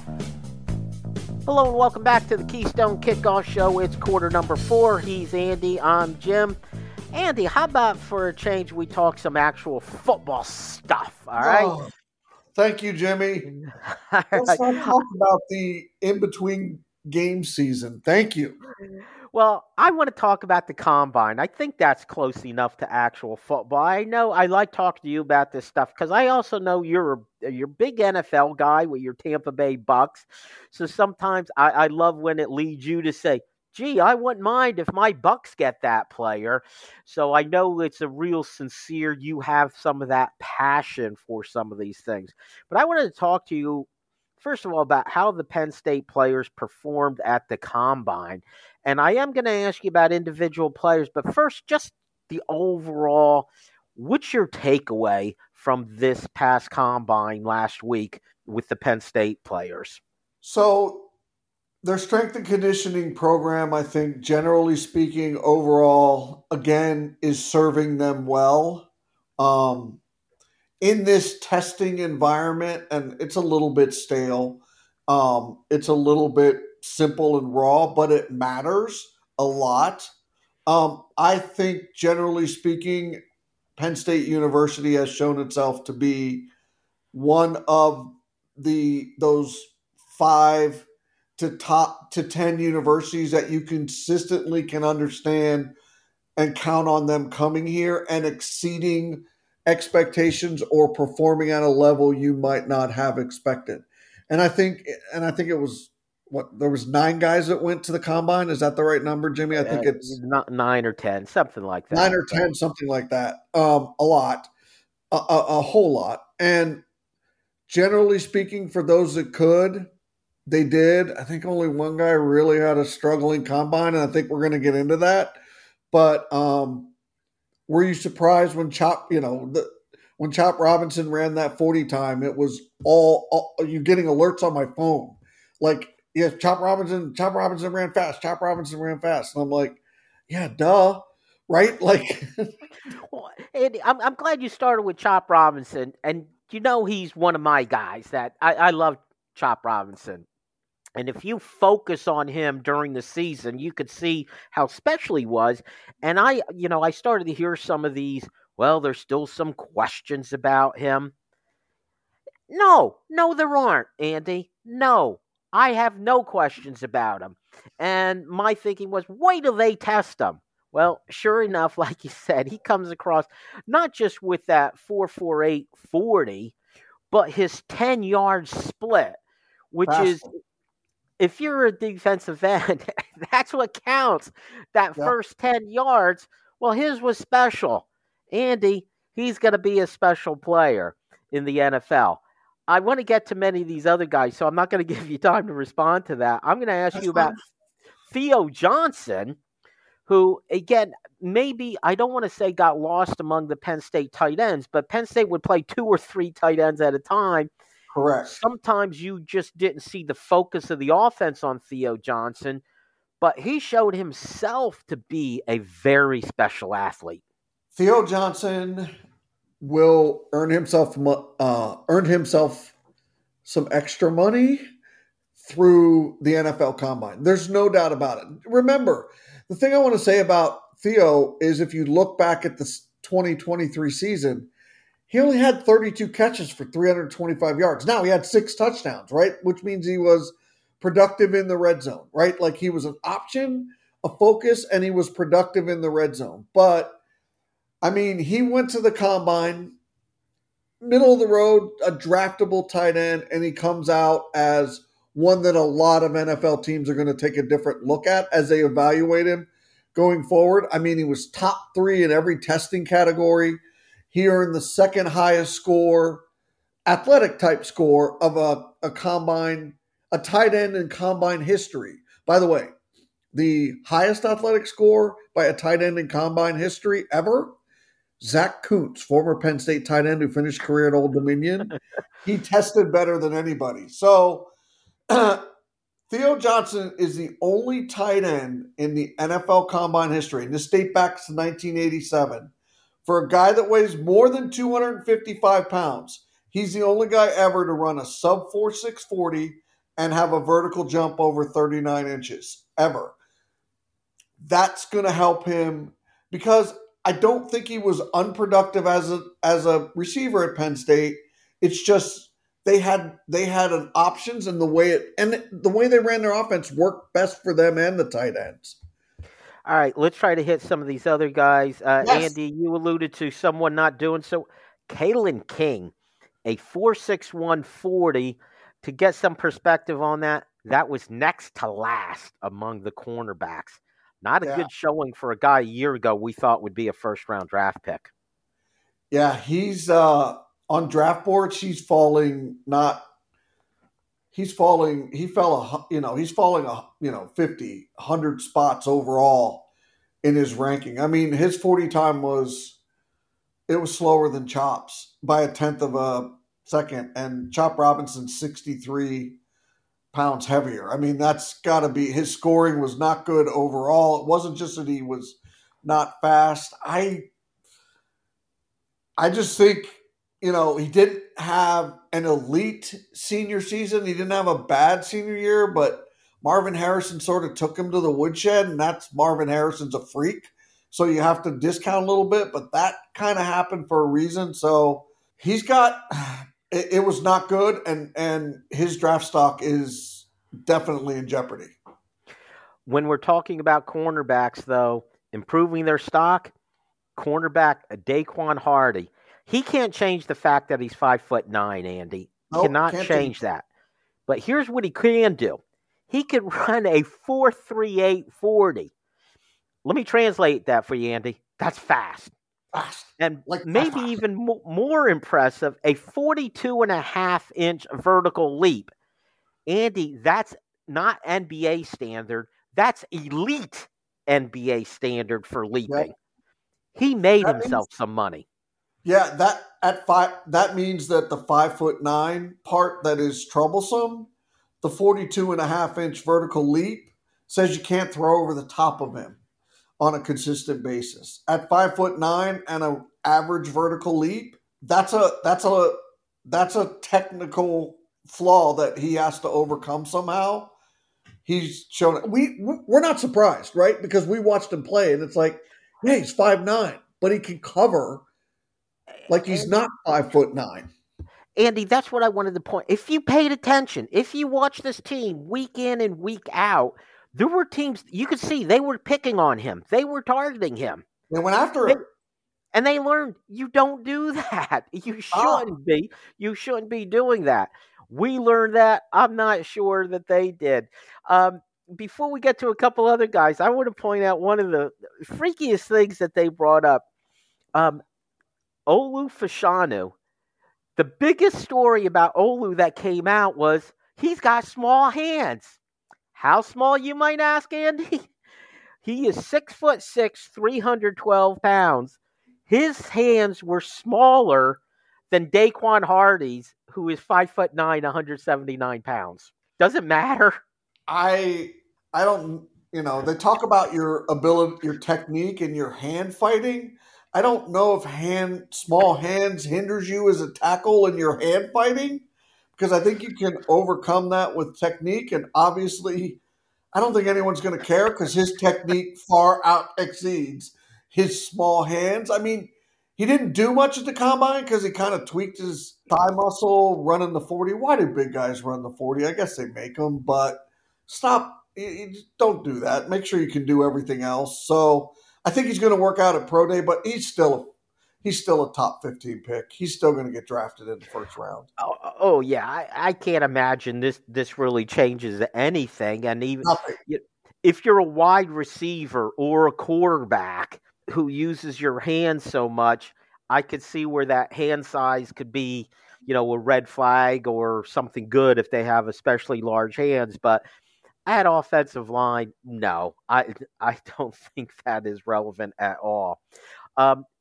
Speaker 2: Hello and welcome back to the Keystone Kickoff Show. It's quarter number four. He's Andy. I'm Jim. Andy, how about for a change we talk some actual football stuff, all right?
Speaker 3: Oh, thank you, Jimmy.
Speaker 2: All
Speaker 3: Let's
Speaker 2: right.
Speaker 3: not talk about the in-between game season. Thank you.
Speaker 2: Well, I want to talk about the Combine. I think that's close enough to actual football. I know I like talking to you about this stuff because I also know you're a you're a big N F L guy with your Tampa Bay Bucks. So sometimes I, I love when it leads you to say, gee, I wouldn't mind if my Bucks get that player. So I know it's a real sincere, you have some of that passion for some of these things. But I wanted to talk to you, first of all, about how the Penn State players performed at the Combine. And I am going to ask you about individual players, but first, just the overall, what's your takeaway from this past Combine last week with the Penn State players?
Speaker 3: So their strength and conditioning program, I think, generally speaking, overall, again, is serving them well. Um, in this testing environment, and it's a little bit stale, um, it's a little bit simple and raw, but it matters a lot. Um, I think, generally speaking, Penn State University has shown itself to be one of the those five to top to ten universities that you consistently can understand and count on them coming here and exceeding expectations or performing at a level you might not have expected. And I think, and I think it was what there was nine guys that went to the Combine. Is that the right number, Jimmy? I think
Speaker 2: uh,
Speaker 3: it's
Speaker 2: not nine or ten, something like that.
Speaker 3: Nine or ten, something like that. Um, a lot, a, a, a whole lot. And generally speaking, for those that could, they did. I think only one guy really had a struggling Combine, and I think we're going to get into that. But um, were you surprised when Chop, you know, the, when Chop Robinson ran that forty time? It was all, all you getting alerts on my phone, like, yeah, Chop Robinson, Chop Robinson ran fast. Chop Robinson ran fast, and I'm like, yeah, duh, right? Like,
Speaker 2: well, Andy, I'm I'm glad you started with Chop Robinson, and you know he's one of my guys that I, I love Chop Robinson. And if you focus on him during the season, you could see how special he was. And I, you know, I started to hear some of these, well, there's still some questions about him. No, no, there aren't, Andy. No, I have no questions about him. And my thinking was, wait till they test him. Well, sure enough, like you said, he comes across not just with that four four eight forty, but his ten-yard split, which Fast. is, if you're a defensive end, that's what counts, that yep. first ten yards. Well, his was special. Andy, he's going to be a special player in the N F L. I want to get to many of these other guys, so I'm not going to give you time to respond to that. I'm going to ask That's you about fine. Theo Johnson, who, again, maybe, I don't want to say got lost among the Penn State tight ends, but Penn State would play two or three tight ends at a time.
Speaker 3: Correct.
Speaker 2: Sometimes you just didn't see the focus of the offense on Theo Johnson, but he showed himself to be a very special athlete.
Speaker 3: Theo Johnson will earn himself uh, earned himself some extra money through the N F L Combine. There's no doubt about it. Remember, the thing I want to say about Theo is if you look back at the twenty twenty-three season, he only had thirty-two catches for three hundred twenty-five yards. Now he had six touchdowns, right? Which means he was productive in the red zone, right? Like he was an option, a focus, and he was productive in the red zone. But I mean, he went to the Combine, middle of the road, a draftable tight end, and he comes out as one that a lot of N F L teams are going to take a different look at as they evaluate him going forward. I mean, he was top three in every testing category. He earned the second highest score, athletic type score of a, a Combine, a tight end in Combine history. By the way, the highest athletic score by a tight end in Combine history ever Zach Kuntz, former Penn State tight end who finished career at Old Dominion, he tested better than anybody. So Theo Johnson is the only tight end in the N F L Combine history, and this dates back to nineteen eighty-seven, for a guy that weighs more than two hundred fifty-five pounds. He's the only guy ever to run a sub four six forty and have a vertical jump over thirty-nine inches, ever. That's going to help him because I don't think he was unproductive as a as a receiver at Penn State. It's just they had they had an options and the way it and the way they ran their offense worked best for them and the tight ends.
Speaker 2: All right, let's try to hit some of these other guys. Uh,
Speaker 3: Yes.
Speaker 2: Andy, you alluded to someone not doing so. Kalen King, a four six one forty. To get some perspective on that, that was next to last among the cornerbacks. Not a
Speaker 3: Yeah.
Speaker 2: good showing for a guy a year ago we thought would be a first-round draft pick.
Speaker 3: Yeah, he's uh, on draft boards. He's falling not. He's falling. He fell a hu- you know he's falling a you know fifty, one hundred spots overall in his ranking. I mean, his forty time was it was slower than Chop's by a tenth of a second, and Chop Robinson's sixty-three pounds heavier. I mean, that's got to be his scoring was not good overall. It wasn't just that he was not fast. I I just think, you know, he didn't have an elite senior season. He didn't have a bad senior year, but Marvin Harrison sort of took him to the woodshed, and that's Marvin Harrison's a freak. So you have to discount a little bit, but that kind of happened for a reason. So he's got it, it was not good, and and his draft stock is definitely in jeopardy.
Speaker 2: When we're talking about cornerbacks, though, improving their stock, cornerback Daquan Hardy, he can't change the fact that he's five foot nine. Andy
Speaker 3: Nope,
Speaker 2: cannot
Speaker 3: can't
Speaker 2: change that. But here's what he can do: he can run a four three eight forty. Let me translate that for you, Andy. That's fast.
Speaker 3: Fast.
Speaker 2: And
Speaker 3: Like
Speaker 2: maybe
Speaker 3: fast.
Speaker 2: even mo- more impressive, a forty-two and a half inch vertical leap. Andy, that's not N B A standard. That's elite N B A standard for leaping.
Speaker 3: Yep.
Speaker 2: He made
Speaker 3: That
Speaker 2: himself some money.
Speaker 3: Yeah, that at five that means that the five foot nine part that is troublesome, the forty-two and a half inch vertical leap says you can't throw over the top of him on a consistent basis. At five foot nine and an average vertical leap, that's a that's a that's a technical flaw that he has to overcome somehow. He's shown we we're not surprised, right? Because we watched him play and it's like, yeah, he's five nine, but he can cover like he's not five foot nine.
Speaker 2: Andy, that's what I wanted to point. If you paid attention, if you watch this team week in and week out, there were teams you could see they were picking on him. They were targeting him.
Speaker 3: They went after
Speaker 2: They-
Speaker 3: him.
Speaker 2: And they learned you don't do that. You
Speaker 3: Ah.
Speaker 2: shouldn't be. You shouldn't be doing that. We learned that. I'm not sure that they did. Um, before we get to a couple other guys, I want to point out one of the freakiest things that they brought up. Um, Olu Fashanu. The biggest story about Olu that came out was he's got small hands. How small, you might ask, Andy? He is six foot six, three hundred twelve pounds. His hands were smaller than Daquan Hardy's, who is five foot nine, one hundred seventy-nine pounds. Doesn't matter.
Speaker 3: I I don't you know, they talk about your ability, your technique and your hand fighting. I don't know if hand small hands hinders you as a tackle in your hand fighting, because I think you can overcome that with technique, and obviously I don't think anyone's going to care because his technique far out exceeds his small hands. I mean, he didn't do much at the combine because he kind of tweaked his thigh muscle running the forty. Why do big guys run the forty? I guess they make them, but stop. You- you just don't do that. Make sure you can do everything else. So I think he's going to work out at Pro Day, but he's still he's still a top fifteen pick. He's still going to get drafted in the first round.
Speaker 2: Oh, oh yeah, I, I can't imagine this this really changes anything. And even
Speaker 3: Nothing.
Speaker 2: if you're a wide receiver or a quarterback who uses your hands so much, I could see where that hand size could be, you know, a red flag or something good if they have especially large hands. But at offensive line, no, I I don't think that is relevant at all. Um,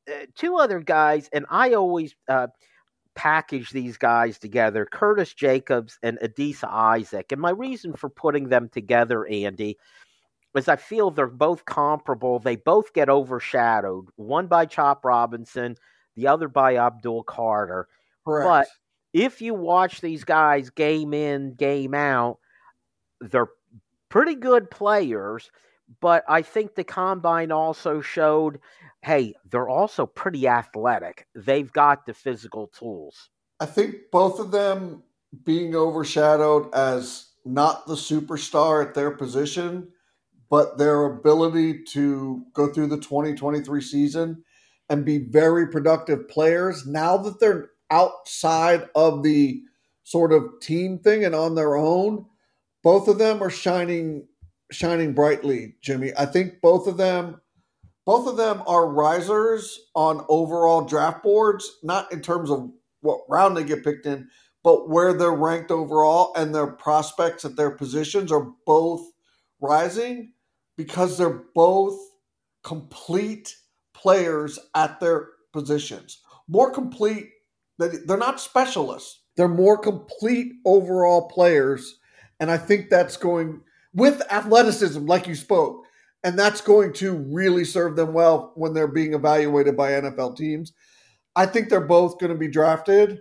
Speaker 2: uh, two other guys, and I always uh, package these guys together, Curtis Jacobs and Adisa Isaac. And my reason for putting them together, Andy, is I feel they're both comparable. They both get overshadowed, one by Chop Robinson, the other by Abdul Carter.
Speaker 3: Correct.
Speaker 2: But if you watch these guys game in, game out, they're pretty good players. But I think the Combine also showed, hey, they're also pretty athletic. They've got the physical tools.
Speaker 3: I think both of them being overshadowed as not the superstar at their position, but their ability to go through the twenty twenty-three season and be very productive players. Now that they're outside of the sort of team thing and on their own, both of them are shining shining brightly, Jimmy. I think both of them both of them are risers on overall draft boards, not in terms of what round they get picked in, but where they're ranked overall, and their prospects at their positions are both rising because they're both complete players at their positions. More complete, they're not specialists. They're more complete overall players, and I think that's going with athleticism, like you spoke, and that's going to really serve them well when they're being evaluated by N F L teams. I think they're both going to be drafted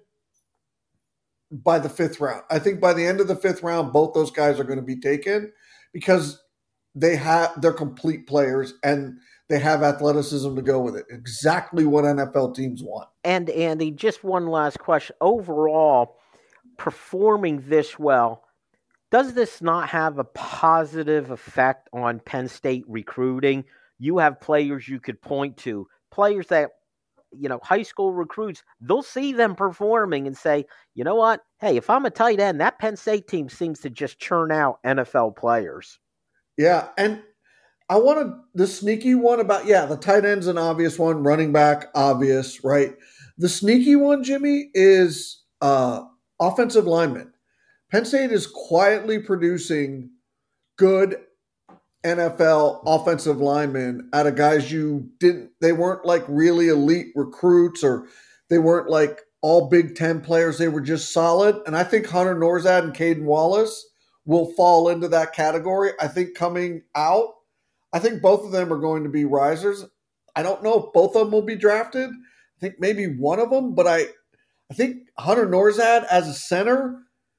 Speaker 3: by the fifth round. I think by the end of the fifth round, both those guys are going to be taken because they have they're complete players and they have athleticism to go with it. Exactly what N F L teams want.
Speaker 2: And Andy, just one last question. Overall, performing this well, does this not have a positive effect on Penn State recruiting? You have players you could point to, players that, you know, high school recruits, they'll see them performing and say, you know what? Hey, if I'm a tight end, that Penn State team seems to just churn out N F L players.
Speaker 3: Yeah, and I wanted the sneaky one about, yeah, the tight end's an obvious one, running back, obvious, right? The sneaky one, Jimmy, is uh, offensive linemen. Penn State is quietly producing good N F L offensive linemen out of guys you didn't, they weren't like really elite recruits or they weren't like all Big Ten players. They were just solid. And I think Hunter Norzad and Caden Wallace will fall into that category. I think coming out, I think both of them are going to be risers. I don't know if both of them will be drafted. I think maybe one of them, but I, I think Hunter Norzad as a center,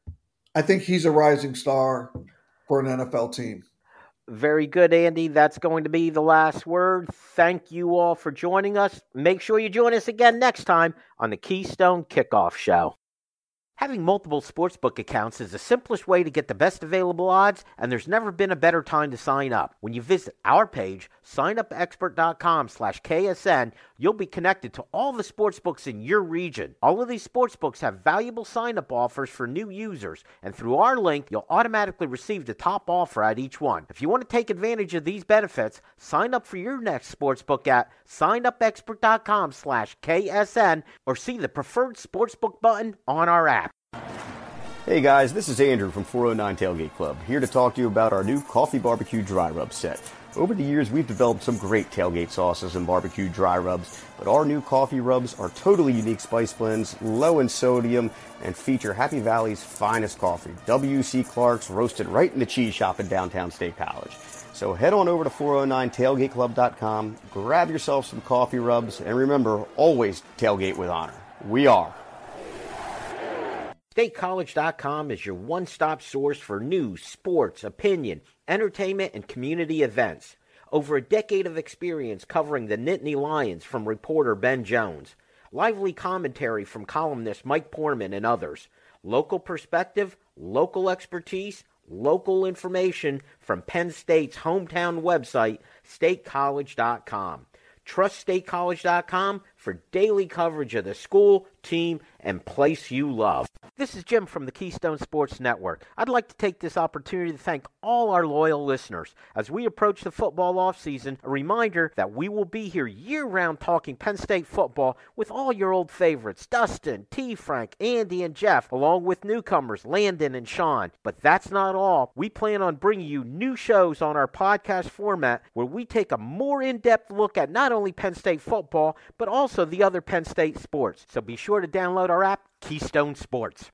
Speaker 3: I think he's a rising star for an N F L team.
Speaker 2: Very good, Andy. That's going to be the last word. Thank you all for joining us. Make sure you join us again next time on the Keystone Kickoff Show. Having multiple sportsbook accounts is the simplest way to get the best available odds, and there's never been a better time to sign up. When you visit our page, signupexpert.com slash KSN, you'll be connected to all the sportsbooks in your region. All of these sportsbooks have valuable sign-up offers for new users, and through our link, you'll automatically receive the top offer at each one. If you want to take advantage of these benefits, sign up for your next sportsbook at signupexpert.com slash KSN or see the preferred sportsbook button on our app.
Speaker 4: Hey guys, this is Andrew from four oh nine Tailgate Club, here to talk to you about our new Coffee Barbecue Dry Rub set. Over the years, we've developed some great tailgate sauces and barbecue dry rubs, but our new coffee rubs are totally unique spice blends, low in sodium, and feature Happy Valley's finest coffee, W C Clark's, roasted right in the cheese shop in downtown State College. So head on over to four oh nine tailgate club dot com, grab yourself some coffee rubs, and remember, always tailgate with honor. We are.
Speaker 2: State College dot com is your one-stop source for news, sports, opinion, entertainment, and community events. Over a decade of experience covering the Nittany Lions from reporter Ben Jones. Lively commentary from columnist Mike Poorman and others. Local perspective, local expertise, local information from Penn State's hometown website, state college dot com. Trust State College dot com for daily coverage of the school, team, and place you love. This is Jim from the Keystone Sports Network. I'd like to take this opportunity to thank all our loyal listeners. As we approach the football offseason, a reminder that we will be here year-round talking Penn State football with all your old favorites, Dustin, T. Frank, Andy, and Jeff, along with newcomers, Landon and Sean. But that's not all. We plan on bringing you new shows on our podcast format where we take a more in-depth look at not only Penn State football, but also the other Penn State sports. So be sure to download our app, Keystone Sports.